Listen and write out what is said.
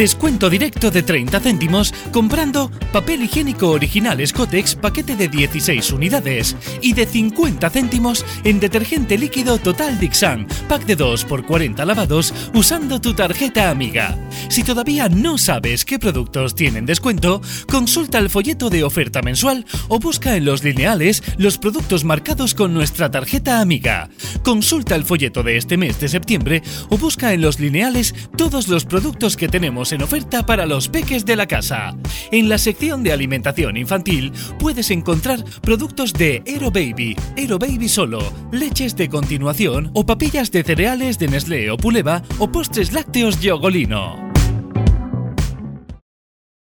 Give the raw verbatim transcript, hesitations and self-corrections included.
Descuento directo de treinta céntimos comprando papel higiénico original Scottex paquete de dieciséis unidades y de cincuenta céntimos en detergente líquido Total Dixan pack de dos por cuarenta lavados usando tu tarjeta amiga. Si todavía no sabes qué productos tienen descuento, consulta el folleto de oferta mensual o busca en los lineales los productos marcados con nuestra tarjeta amiga. Consulta el folleto de este mes de septiembre o busca en los lineales todos los productos que tenemos en oferta para los peques de la casa. En la sección de alimentación infantil puedes encontrar productos de Hero Baby, Hero Baby Solo, leches de continuación o papillas de cereales de Nestlé o Puleva o postres lácteos Yogolino.